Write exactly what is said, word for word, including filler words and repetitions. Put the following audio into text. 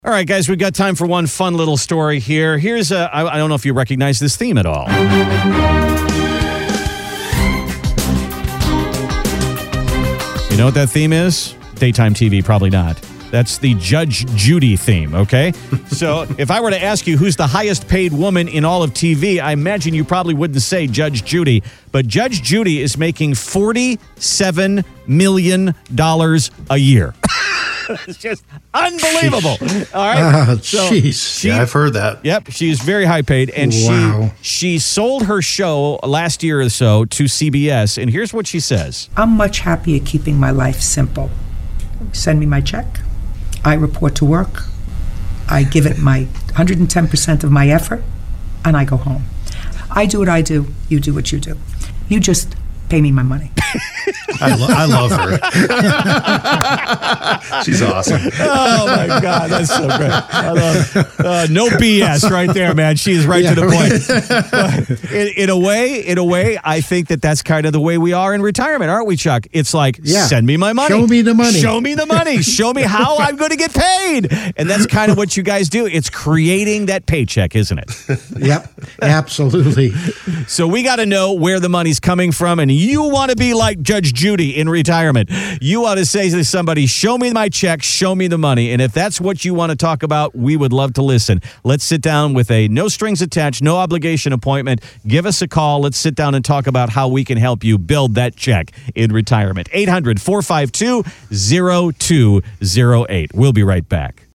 All right, guys, we've got time for one fun little story here. Here's a, I, I don't know if you recognize this theme at all. You know what that theme is? Daytime T V, probably not. That's the Judge Judy theme, okay? So if I were to ask you who's the highest paid woman in all of T V, I imagine you probably wouldn't say Judge Judy. But Judge Judy is making forty-seven million dollars a year. It's just unbelievable. Sheesh. All right. Oh, jeez. So yeah, I've heard that. Yep. She's very high paid. And wow. she she sold her show last year or so to C B S. And here's what she says. I'm much happier keeping my life simple. Send me my check. I report to work. I give it my one hundred ten percent of my effort. And I go home. I do what I do. You do what you do. You just pay me my money. I, lo- I love her. She's awesome. Oh, my God. That's so great. I love it. Uh, no B S right there, man. She is right yeah, to the point. But in, in a way, in a way, I think that that's kind of the way we are in retirement, aren't we, Chuck? It's like, yeah. send me my money. Show me the money. Show me the money. Show me how I'm going to get paid. And that's kind of what you guys do. It's creating that paycheck, isn't it? Yep, absolutely. So we got to know where the money's coming from, and you want to be like Judge Judy in retirement. You ought to say to somebody, show me my check, show me the money. And if that's what you want to talk about, we would love to listen. Let's sit down with a no strings attached, no obligation appointment. Give us a call. Let's sit down and talk about how we can help you build that check in retirement. eight hundred, four five two, zero two zero eight. We'll be right back.